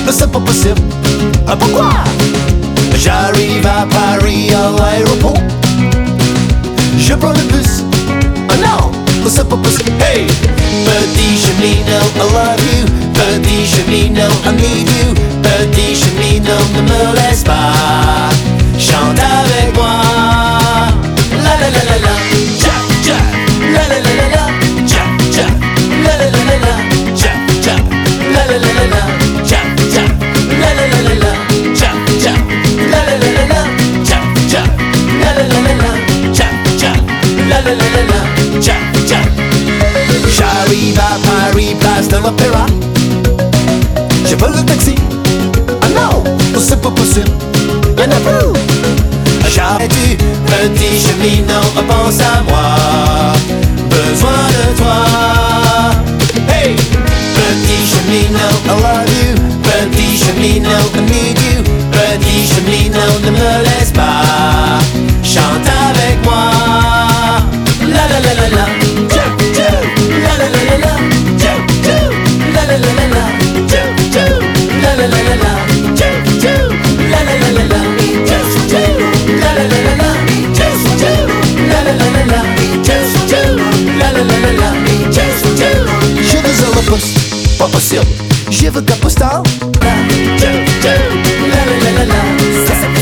c'est pas possible. Pourquoi? J'arrive à Paris à l'aéroport. Je prends le bus. Non, c'est pas possible. Hey, petit cheminot, I love you. Petit cheminot, I need you. Petit cheminot, ne me laisse pas. Chante avec moi. La la la la la. Jack, Jack. La la la la la. Jack, Jack. La la la la la. Jack, Jack. La la la la la. Jack, Jack. La la la la la. Jack, Jack. La la la la la. Jack, Jack. La la la la la. Jack, Jack. La la la la la. Jack, Jack. J'arrive à Paris, place de l'Opéra. Je veux le taxi. Ah non, c'est pas possible. Y'en a plus. J'arrête-tu, petit cheminot, pense à moi. Besoin de toi. Hey, petit cheminot, I love you. Petit cheminot, I need you. Petit cheminot, ne me laisse pas. Chante avec moi. La la la la la. Jack, Jack. La la la la la. Jack, Jack. La la la la la. Jack, Jack. La la la la la. Jack, Jack. La la la la la. Jack, Jack. La la la la la. Jack, Jack. La la la la la. Jack, Jack. La la la la la. Jack, Jack. Je veux à la poste, pas possible. Je veux ta postale. Jack, Jack. La la la la la.